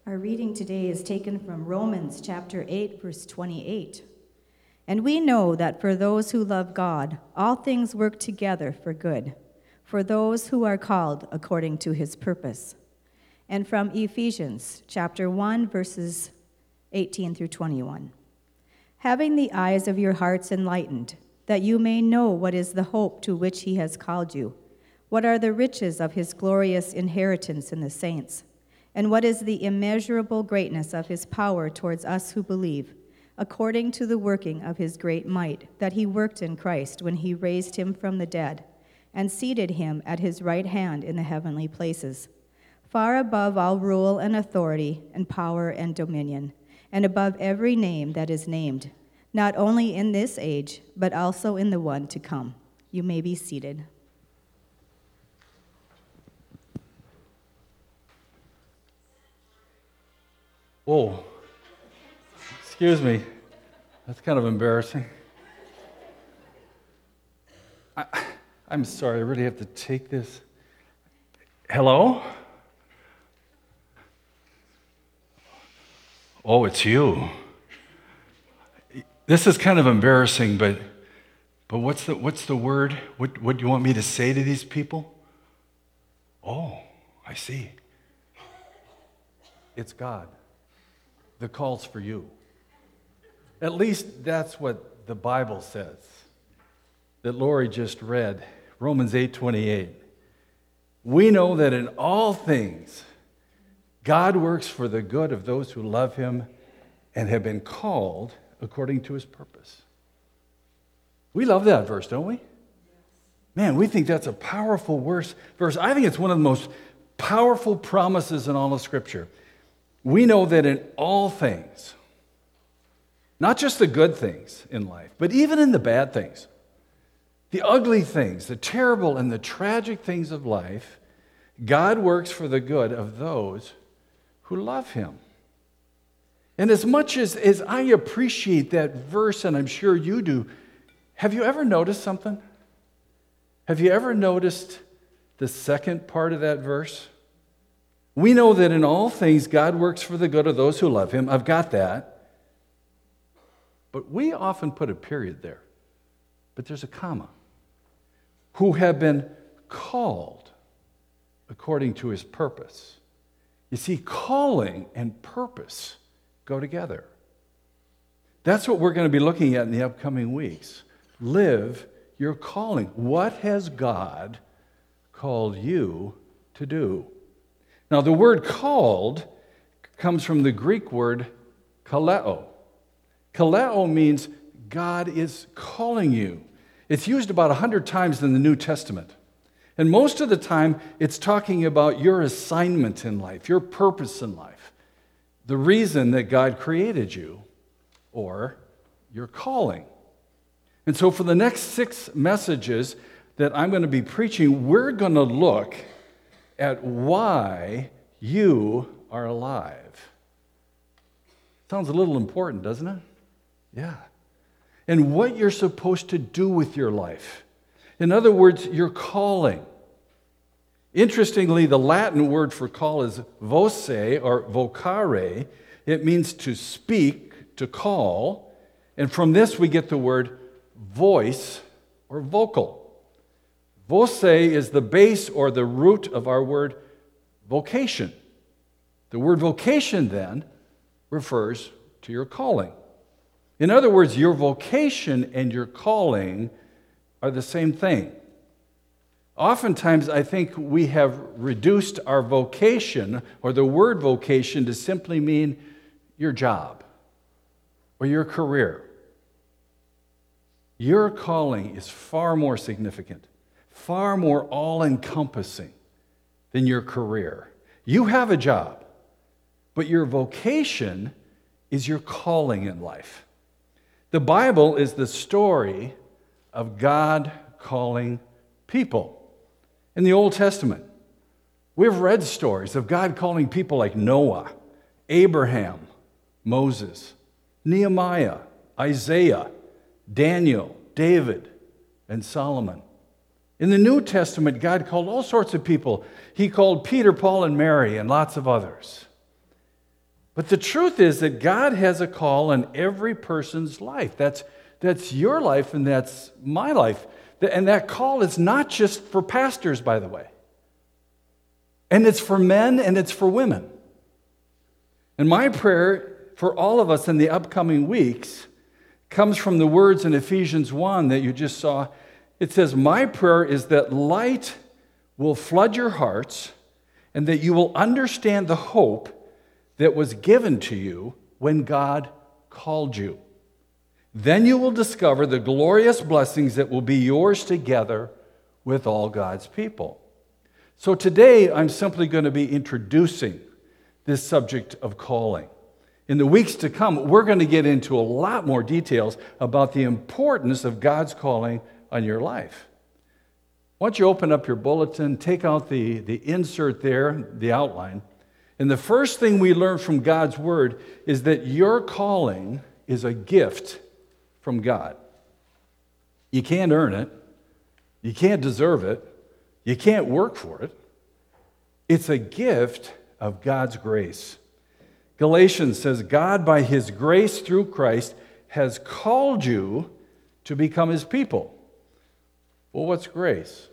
Our reading today is taken from Romans chapter 8, verse 28. And we know that for those who love God, all things work together for good, for those who are called according to his purpose. And from Ephesians chapter 1, verses 18 through 21. Having the eyes of your hearts enlightened, that you may know what is the hope to which he has called you, what are the riches of his glorious inheritance in the saints, and what is the immeasurable greatness of his power towards us who believe, according to the working of his great might that he worked in Christ when he raised him from the dead and seated him at his right hand in the heavenly places, far above all rule and authority and power and dominion, and above every name that is named, not only in this age, but also in the one to come. You may be seated. Whoa, excuse me, that's kind of embarrassing. I'm sorry, I really have to take this. Hello? Oh, it's you. This is kind of embarrassing, but what's the word? What do you want me to say to these people? Oh, I see. It's God. The call's for you. At least that's what the Bible says that Lori just read, Romans 8:28. We know that in all things, God works for the good of those who love him and have been called according to his purpose. We love that verse, don't we? Man, we think that's a powerful verse. I think it's one of the most powerful promises in all of Scripture. We know that in all things, not just the good things in life, but even in the bad things, the ugly things, the terrible and the tragic things of life, God works for the good of those who love him. And as much as I appreciate that verse, and I'm sure you do, have you ever noticed something? Have you ever noticed the second part of that verse? We know that in all things God works for the good of those who love him. I've got that. But we often put a period there. But there's a comma. Who have been called according to his purpose. You see, calling and purpose go together. That's what we're going to be looking at in the upcoming weeks. Live your calling. What has God called you to do? Now, the word called comes from the Greek word kaleo. Kaleo means God is calling you. It's used about 100 times in the New Testament. And most of the time, it's talking about your assignment in life, your purpose in life, the reason that God created you, or your calling. And so for the next 6 messages that I'm going to be preaching, we're going to look at why you are alive. Sounds a little important, doesn't it? Yeah. And what you're supposed to do with your life. In other words, your calling. Interestingly, the Latin word for call is voce or vocare. It means to speak, to call. And from this we get the word voice or vocal. Voce is the base or the root of our word vocation. The word vocation then refers to your calling. In other words, your vocation and your calling are the same thing. Oftentimes, I think we have reduced our vocation or the word vocation to simply mean your job or your career. Your calling is far more significant, far more all-encompassing than your career. You have a job, but your vocation is your calling in life. The Bible is the story of God calling people. In the Old Testament, we've read stories of God calling people like Noah, Abraham, Moses, Nehemiah, Isaiah, Daniel, David, and Solomon. In the New Testament, God called all sorts of people. He called Peter, Paul, and Mary, and lots of others. But the truth is that God has a call on every person's life. That's your life and that's my life. And that call is not just for pastors, by the way. And it's for men and it's for women. And my prayer for all of us in the upcoming weeks comes from the words in Ephesians 1 that you just saw. It says, "My prayer is that light will flood your hearts and that you will understand the hope that was given to you when God called you. Then you will discover the glorious blessings that will be yours together with all God's people." So today, I'm simply going to be introducing this subject of calling. In the weeks to come, we're going to get into a lot more details about the importance of God's calling on your life. Why don't you open up your bulletin, take out the insert there, the outline. And the first thing we learn from God's Word is that your calling is a gift from God. You can't earn it. You can't deserve it. You can't work for it. It's a gift of God's grace. Galatians says, God, by His grace through Christ, has called you to become His people. Well, what's grace?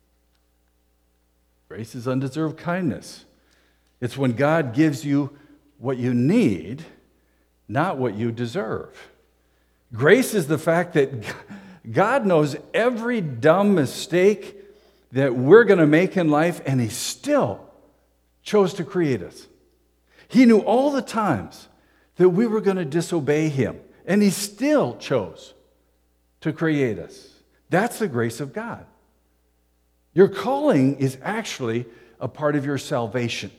Grace is undeserved kindness. It's when God gives you what you need, not what you deserve. Grace is the fact that God knows every dumb mistake that we're going to make in life, and He still chose to create us. He knew all the times that we were going to disobey Him, and He still chose to create us. That's the grace of God. Your calling is actually a part of your salvation.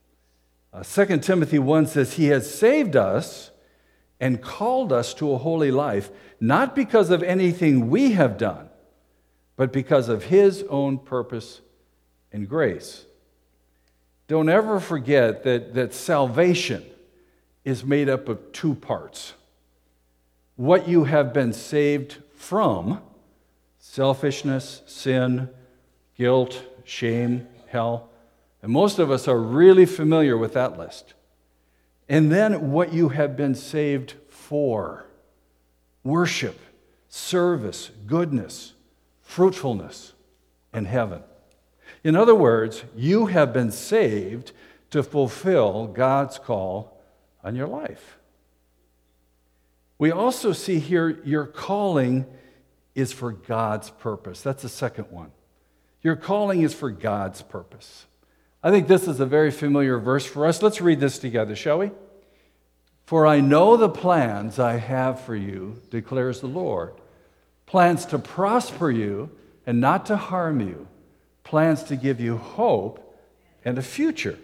2 Timothy 1 says, He has saved us and called us to a holy life, not because of anything we have done, but because of His own purpose and grace. Don't ever forget that salvation is made up of two parts. What you have been saved from, selfishness, sin, guilt, shame, hell. And most of us are really familiar with that list. And then what you have been saved for, worship, service, goodness, fruitfulness, and heaven. In other words, you have been saved to fulfill God's call on your life. We also see here your calling is for God's purpose. That's the second one. Your calling is for God's purpose. I think this is a very familiar verse for us. Let's read this together, shall we? For I know the plans I have for you, declares the Lord. Plans to prosper you and not to harm you. Plans to give you hope and a future.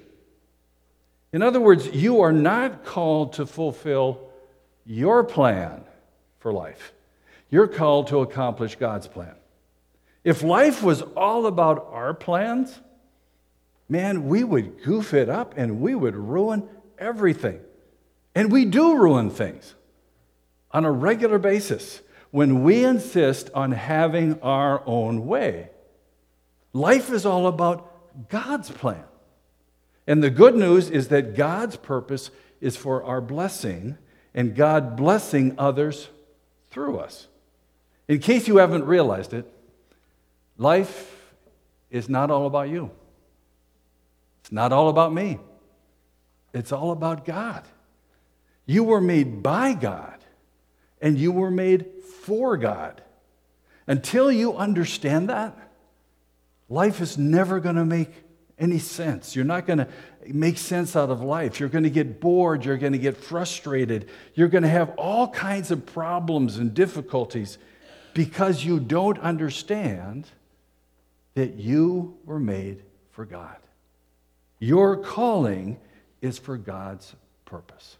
In other words, you are not called to fulfill your plan for life. You're called to accomplish God's plan. If life was all about our plans, man, we would goof it up and we would ruin everything. And we do ruin things on a regular basis when we insist on having our own way. Life is all about God's plan. And the good news is that God's purpose is for our blessing and God blessing others through us. In case you haven't realized it, life is not all about you. It's not all about me. It's all about God. You were made by God, and you were made for God. Until you understand that, life is never going to make any sense. You're not going to make sense out of life. You're going to get bored. You're going to get frustrated. You're going to have all kinds of problems and difficulties because you don't understand that you were made for God. Your calling is for God's purpose.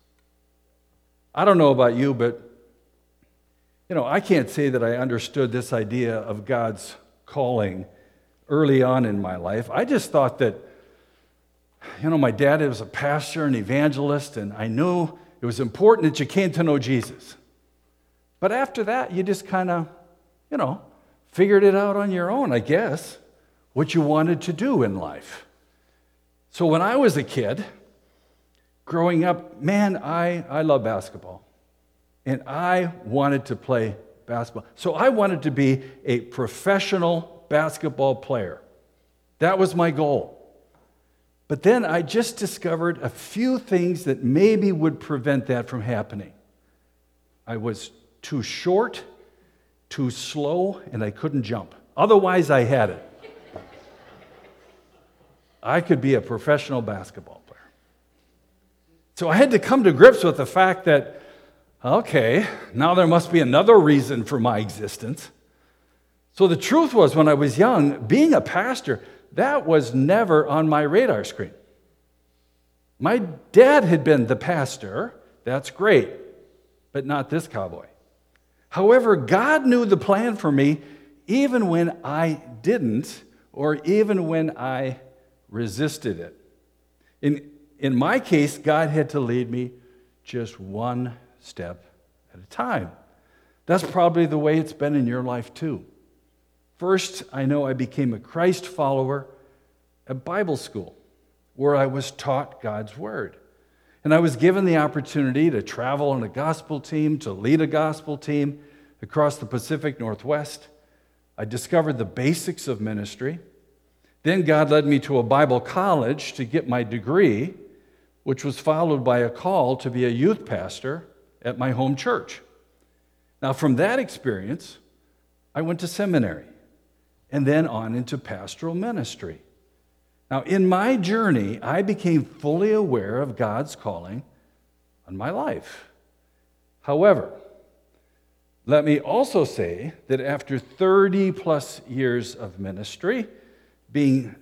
I don't know about you, but I can't say that I understood this idea of God's calling early on in my life. I just thought that, my dad was a pastor and evangelist, and I knew it was important that you came to know Jesus. But after that, you just kind of, figured it out on your own, I guess, what you wanted to do in life. So when I was a kid, growing up, man, I love basketball. And I wanted to play basketball. So I wanted to be a professional basketball player. That was my goal. But then I just discovered a few things that maybe would prevent that from happening. I was too short, too slow, and I couldn't jump. Otherwise, I had it. I could be a professional basketball player. So I had to come to grips with the fact that, okay, now there must be another reason for my existence. So the truth was, when I was young, being a pastor, that was never on my radar screen. My dad had been the pastor. That's great, but not this cowboy. However, God knew the plan for me even when I didn't, or even when I resisted it. In my case, God had to lead me just one step at a time. That's probably the way it's been in your life too. First, I know I became a Christ follower at Bible school, where I was taught God's Word. And I was given the opportunity to travel on a gospel team, to lead a gospel team across the Pacific Northwest. I discovered the basics of ministry. Then God led me to a Bible college to get my degree, which was followed by a call to be a youth pastor at my home church. Now, from that experience, I went to seminary and then on into pastoral ministry. Now, in my journey, I became fully aware of God's calling on my life. However, let me also say that after 30 plus years of ministry, being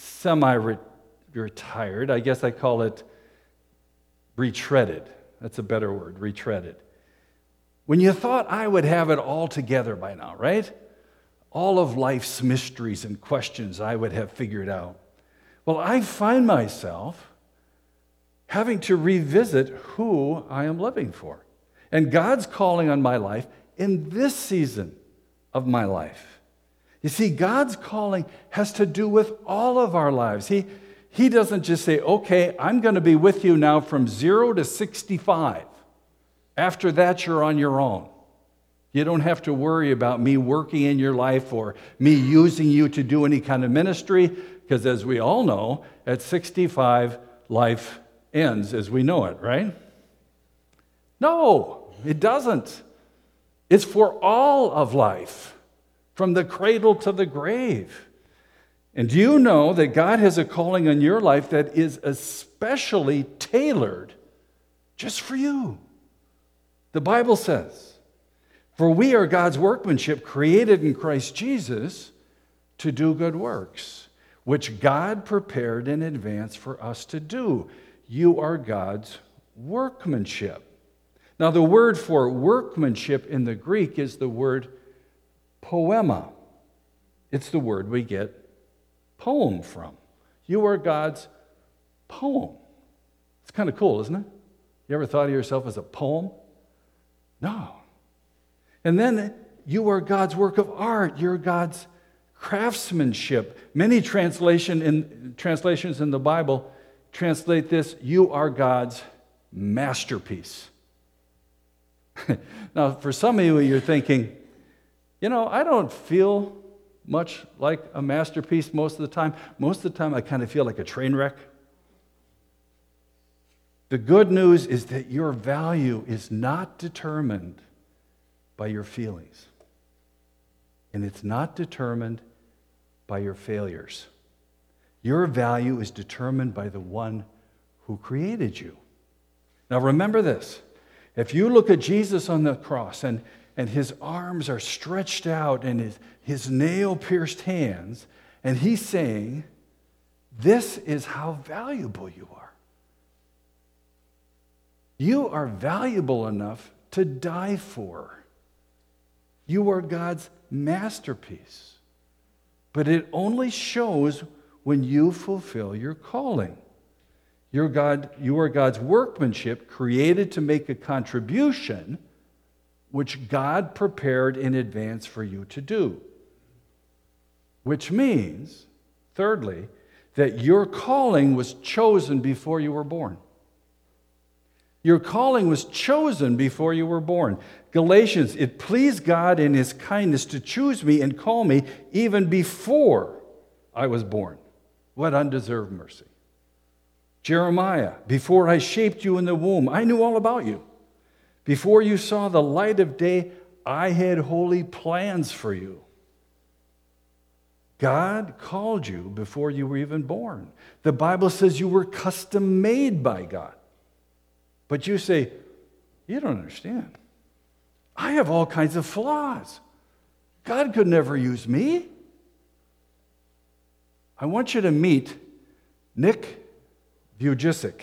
semi-retired, I guess I call it retreaded. That's a better word, retreaded. When you thought I would have it all together by now, right? All of life's mysteries and questions I would have figured out. Well, I find myself having to revisit who I am living for. And God's calling on my life in this season of my life. You see, God's calling has to do with all of our lives. He doesn't just say, okay, I'm going to be with you now from 0 to 65. After that, you're on your own. You don't have to worry about me working in your life or me using you to do any kind of ministry, because as we all know, at 65, life ends as we know it, right? No, it doesn't. It's for all of life, from the cradle to the grave. And do you know that God has a calling on your life that is especially tailored just for you? The Bible says, "For we are God's workmanship, created in Christ Jesus to do good works, which God prepared in advance for us to do." You are God's workmanship. Now, the word for workmanship in the Greek is the word poema. It's the word we get poem from. You are God's poem. It's kind of cool, isn't it? You ever thought of yourself as a poem? No. And then you are God's work of art. You're God's craftsmanship. Many translations in the Bible translate this, you are God's masterpiece. Now, for some of you, you're thinking, I don't feel much like a masterpiece most of the time. Most of the time, I kind of feel like a train wreck. The good news is that your value is not determined by your feelings. And it's not determined by your failures. Your value is determined by the one who created you. Now remember this. If you look at Jesus on the cross and his arms are stretched out and his nail-pierced hands, and he's saying, this is how valuable you are. You are valuable enough to die for. You are God's masterpiece. But it only shows when you fulfill your calling. You are God's workmanship, created to make a contribution which God prepared in advance for you to do. Which means, thirdly, that your calling was chosen before you were born. Your calling was chosen before you were born. Galatians, it pleased God in his kindness to choose me and call me even before I was born. What undeserved mercy. Jeremiah, before I shaped you in the womb, I knew all about you. Before you saw the light of day, I had holy plans for you. God called you before you were even born. The Bible says you were custom made by God. But you say, you don't understand. I have all kinds of flaws. God could never use me. I want you to meet Nick Vujicic.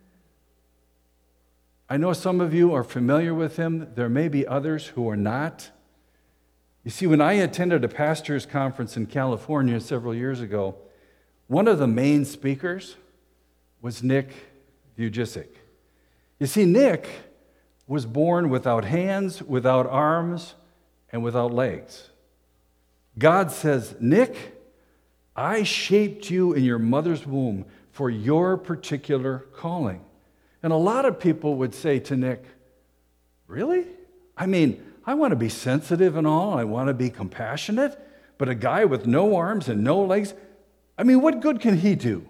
I know some of you are familiar with him. There may be others who are not. You see, when I attended a pastor's conference in California several years ago, one of the main speakers was Nick Vujicic. You see, Nick was born without hands, without arms, and without legs. God says, Nick, I shaped you in your mother's womb for your particular calling. And a lot of people would say to Nick, really? I mean, I want to be sensitive and all, I want to be compassionate, but a guy with no arms and no legs, I mean, what good can he do?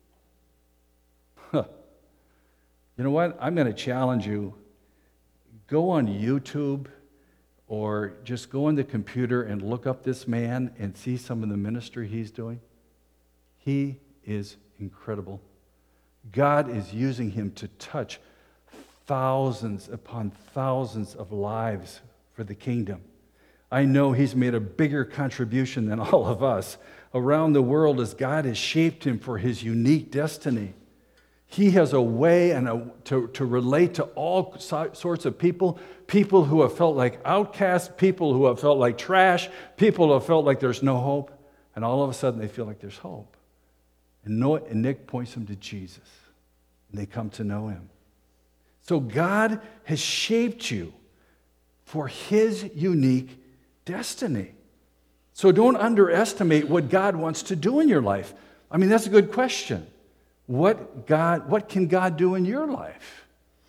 You know what? I'm going to challenge you. Go on YouTube or just go on the computer and look up this man and see some of the ministry he's doing. He is incredible. God is using him to touch thousands upon thousands of lives for the kingdom. I know he's made a bigger contribution than all of us around the world as God has shaped him for his unique destiny. He has a way to relate to all sorts of people who have felt like outcasts, people who have felt like trash, people who have felt like there's no hope, and all of a sudden they feel like there's hope. And Nick points them to Jesus, and they come to know him. So God has shaped you for his unique destiny. So don't underestimate what God wants to do in your life. I mean, that's a good question. What can God do in your life?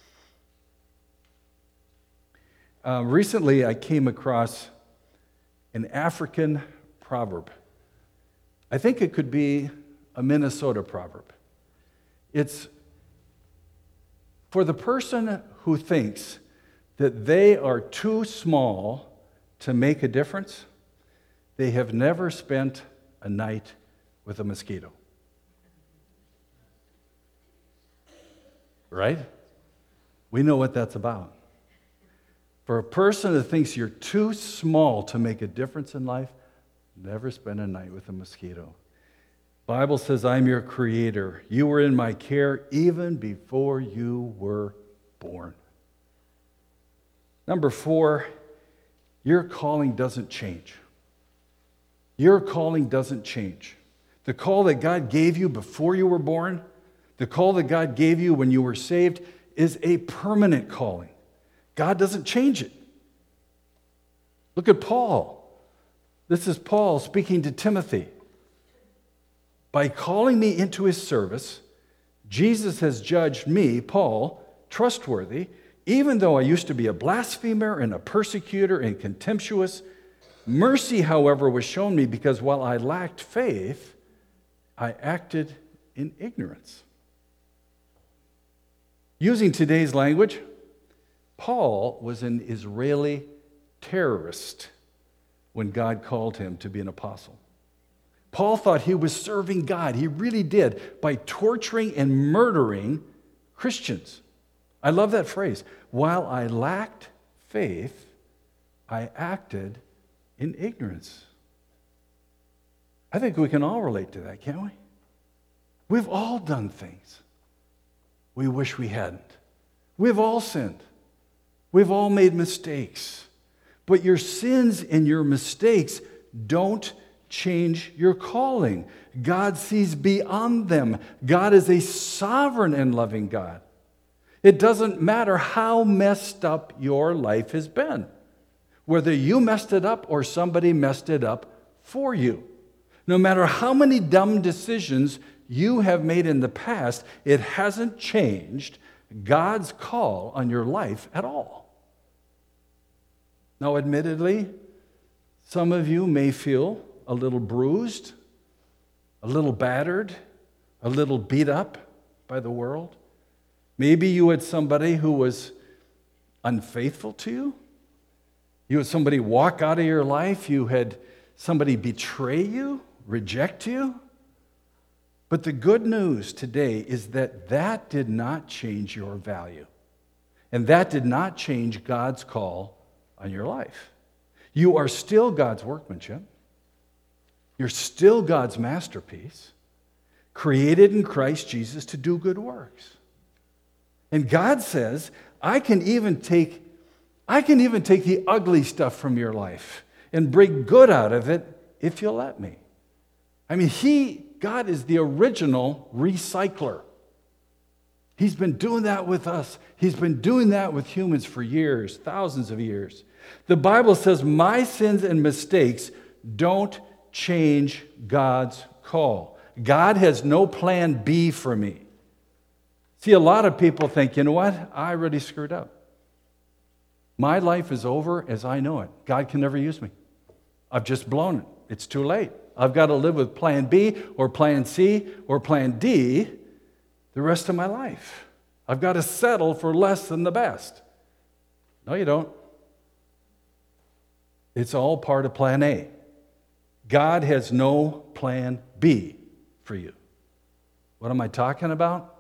Recently, I came across an African proverb. I think it could be a Minnesota proverb. It's for the person who thinks that they are too small to make a difference, they have never spent a night with a mosquito. Right? We know what that's about. For a person that thinks you're too small to make a difference in life, never spend a night with a mosquito. Bible says, I'm your creator. You were in my care even before you were born. Number 4, your calling doesn't change. Your calling doesn't change. The call that God gave you before you were born, the call that God gave you when you were saved, is a permanent calling. God doesn't change it. Look at Paul. This is Paul speaking to Timothy. By calling me into his service, Jesus has judged me, Paul, trustworthy, even though I used to be a blasphemer and a persecutor and contemptuous. Mercy, however, was shown me because while I lacked faith, I acted in ignorance. Using today's language, Paul was an Israeli terrorist when God called him to be an apostle. Paul thought he was serving God. He really did, by torturing and murdering Christians. I love that phrase. While I lacked faith, I acted in ignorance. I think we can all relate to that, can't we? We've all done things we wish we hadn't. We've all sinned. We've all made mistakes. But your sins and your mistakes don't change your calling. God sees beyond them. God is a sovereign and loving God. It doesn't matter how messed up your life has been, whether you messed it up or somebody messed it up for you. No matter how many dumb decisions you have made in the past, it hasn't changed God's call on your life at all. Now, admittedly, some of you may feel a little bruised, a little battered, a little beat up by the world. Maybe you had somebody who was unfaithful to you. You had somebody walk out of your life. You had somebody betray you, reject you. But the good news today is that that did not change your value. And that did not change God's call on your life. You are still God's workmanship. You're still God's masterpiece, created in Christ Jesus to do good works. And God says, I can even take the ugly stuff from your life and bring good out of it if you'll let me. I mean, God is the original recycler. He's been doing that with us. He's been doing that with humans for years, thousands of years. The Bible says my sins and mistakes don't change God's call. God has no plan B for me. See, a lot of people think, you know what? I already screwed up. My life is over as I know it. God can never use me. I've just blown it. It's too late. I've got to live with plan B or plan C or plan D the rest of my life. I've got to settle for less than the best. No, you don't. It's all part of plan A. God has no plan B for you. What am I talking about?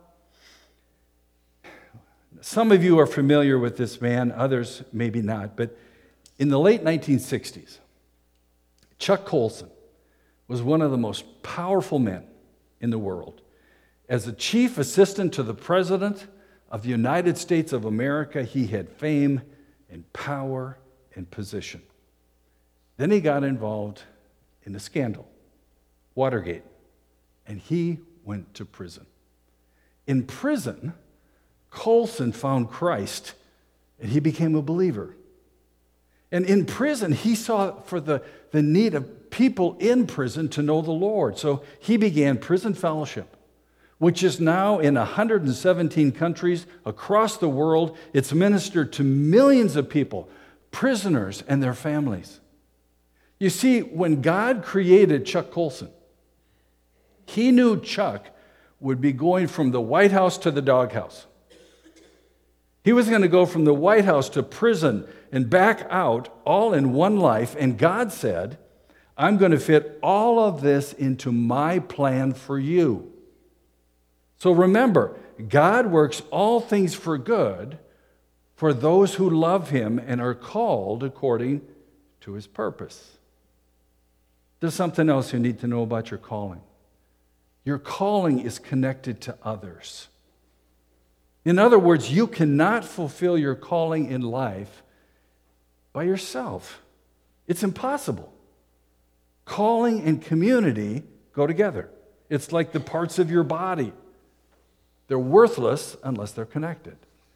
Some of you are familiar with this man, others maybe not, but in the late 1960s, Chuck Colson was one of the most powerful men in the world. As the chief assistant to the President of the United States of America, he had fame and power and position. Then he got involved in a scandal, Watergate, and he went to prison. In prison, Colson found Christ, and he became a believer. And in prison, he saw for the need of people in prison to know the Lord. So he began Prison Fellowship, which is now in 117 countries across the world. It's ministered to millions of people, prisoners and their families. You see, when God created Chuck Colson, he knew Chuck would be going from the White House to the doghouse. He was going to go from the White House to prison and back out all in one life. And God said, I'm going to fit all of this into my plan for you. So remember, God works all things for good for those who love him and are called according to his purpose. There's something else you need to know about your calling. Your calling is connected to others. In other words, you cannot fulfill your calling in life by yourself. It's impossible. Calling and community go together. It's like the parts of your body. They're worthless unless they're connected.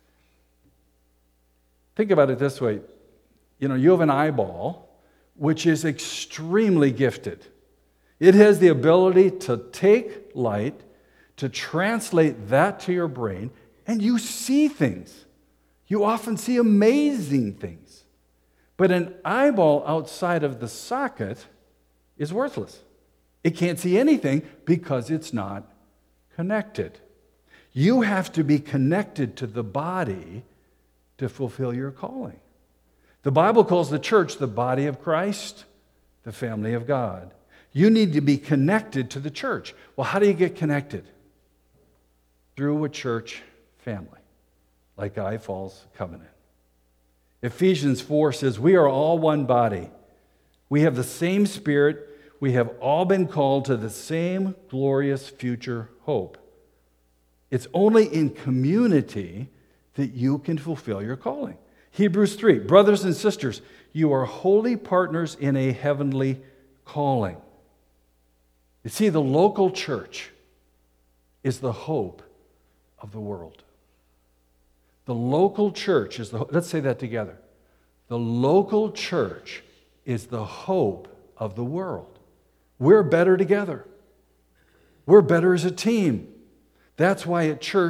Think about it this way. You know, you have an eyeball, which is extremely gifted. It has the ability to take light, to translate that to your brain, and you see things. You often see amazing things. But an eyeball outside of the socket is worthless. It can't see anything because it's not connected. You have to be connected to the body to fulfill your calling. The Bible calls the church the body of Christ, the family of God. You need to be connected to the church. Well, how do you get connected? Through a church family, like Guy Falls Covenant. Ephesians 4 says, we are all one body. We have the same Spirit. We have all been called to the same glorious future hope. It's only in community that you can fulfill your calling. Hebrews 3, brothers and sisters, you are holy partners in a heavenly calling. You see, the local church is the hope of the world. The local church is let's say that together. The local church is the hope of the world. We're better together. We're better as a team. That's why at church,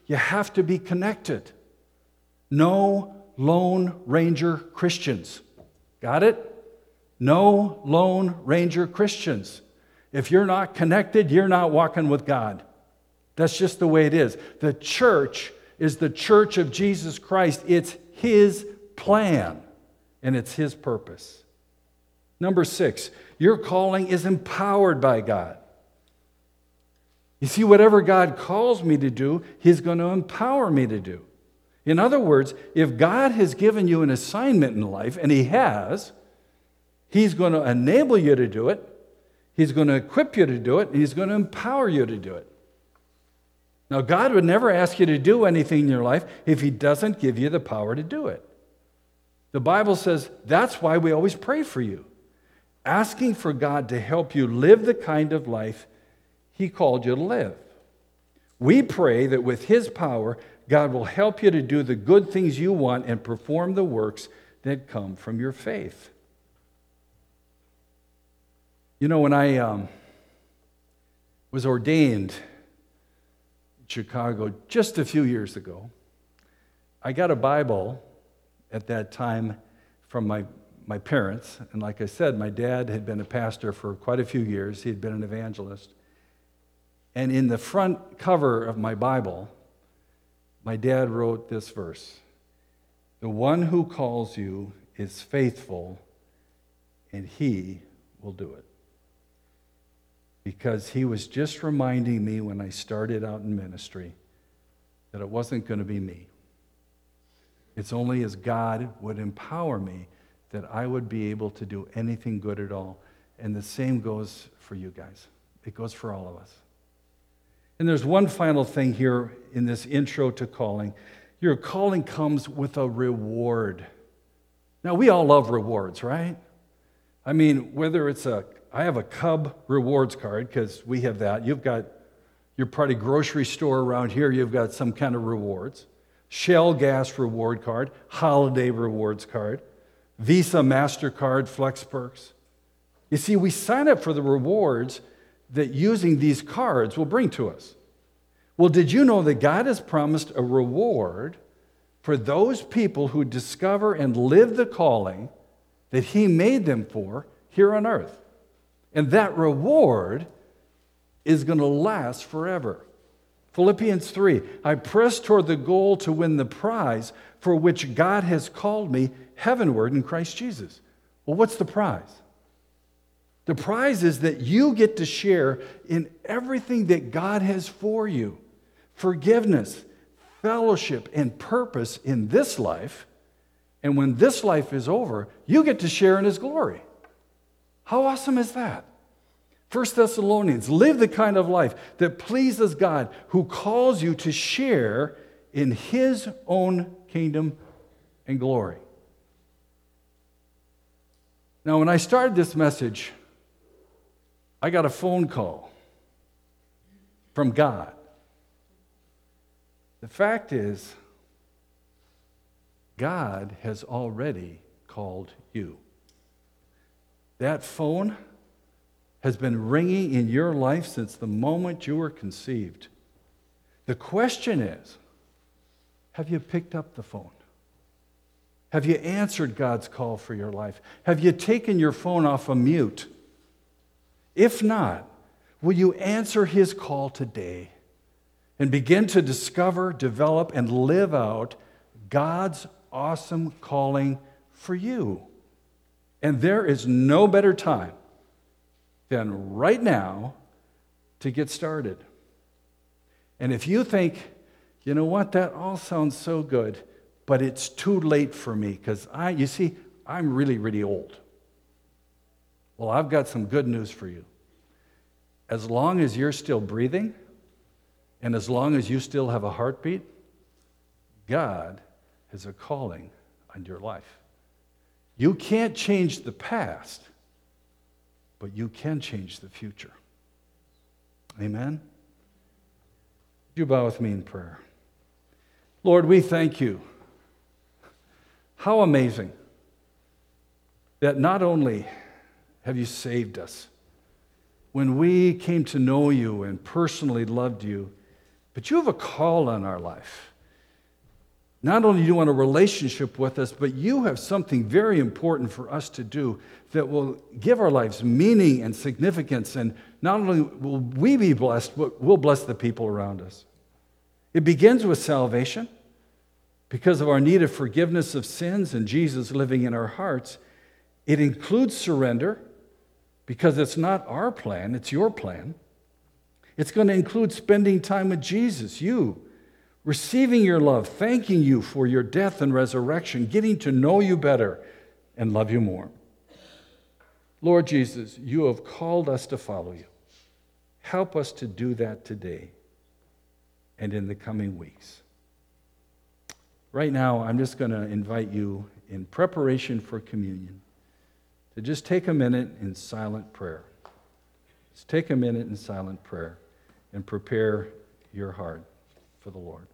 you have to be connected. No Lone Ranger Christians. Got it? No Lone Ranger Christians. If you're not connected, you're not walking with God. That's just the way it is. The church is the church of Jesus Christ. It's His plan, and it's His purpose. Number 6, your calling is empowered by God. You see, whatever God calls me to do, He's going to empower me to do. In other words, if God has given you an assignment in life, and He has, He's going to enable you to do it, He's going to equip you to do it, and He's going to empower you to do it. Now, God would never ask you to do anything in your life if He doesn't give you the power to do it. The Bible says that's why we always pray for you, asking for God to help you live the kind of life He called you to live. We pray that with His power, God will help you to do the good things you want and perform the works that come from your faith. You know, when I was ordained in Chicago just a few years ago, I got a Bible at that time from my parents. And like I said, my dad had been a pastor for quite a few years. He had been an evangelist. And in the front cover of my Bible, my dad wrote this verse: "The one who calls you is faithful, and He will do it." Because he was just reminding me when I started out in ministry that it wasn't going to be me. It's only as God would empower me that I would be able to do anything good at all. And the same goes for you guys. It goes for all of us. And there's one final thing here in this intro to calling. Your calling comes with a reward. Now, we all love rewards, right? I mean, whether it's I have a Cub rewards card because we have that. You've got your party grocery store around here, you've got some kind of rewards. Shell gas reward card, holiday rewards card, Visa, MasterCard, Flex Perks. You see, we sign up for the rewards that using these cards will bring to us. Well, did you know that God has promised a reward for those people who discover and live the calling that He made them for here on earth? And that reward is going to last forever. Philippians 3, "I press toward the goal to win the prize for which God has called me heavenward in Christ Jesus." Well, what's the prize? The prize is that you get to share in everything that God has for you. Forgiveness, fellowship, and purpose in this life. And when this life is over, you get to share in His glory. How awesome is that? 1 Thessalonians, live the kind of life that pleases God, who calls you to share in His own kingdom and glory. Now, when I started this message, I got a phone call from God. The fact is, God has already called you. That phone has been ringing in your life since the moment you were conceived. The question is, have you picked up the phone? Have you answered God's call for your life? Have you taken your phone off of mute? If not, will you answer His call today and begin to discover, develop, and live out God's awesome calling for you? And there is no better time than right now to get started. And if you think, you know what, that all sounds so good, but it's too late for me because I'm really, really old. Well, I've got some good news for you. As long as you're still breathing, and as long as you still have a heartbeat, God has a calling on your life. You can't change the past, but you can change the future. Amen? Would you bow with me in prayer? Lord, we thank You. How amazing that not only have You saved us, when we came to know You and personally loved You, But you have a call on our life. Not only do you want a relationship with us, but you have something very important for us to do that will give our lives meaning and significance. And not only will we be blessed, but we'll bless the people around us. It begins with salvation because of our need of forgiveness of sins and Jesus living in our hearts. It includes surrender because it's not our plan, it's your plan. It's going to include spending time with Jesus, you, receiving your love, thanking you for your death and resurrection, getting to know you better and love you more. Lord Jesus, you have called us to follow you. Help us to do that today and in the coming weeks. Right now, I'm just going to invite you, in preparation for communion, to just take a minute in silent prayer. Just take a minute in silent prayer and prepare your heart for the Lord.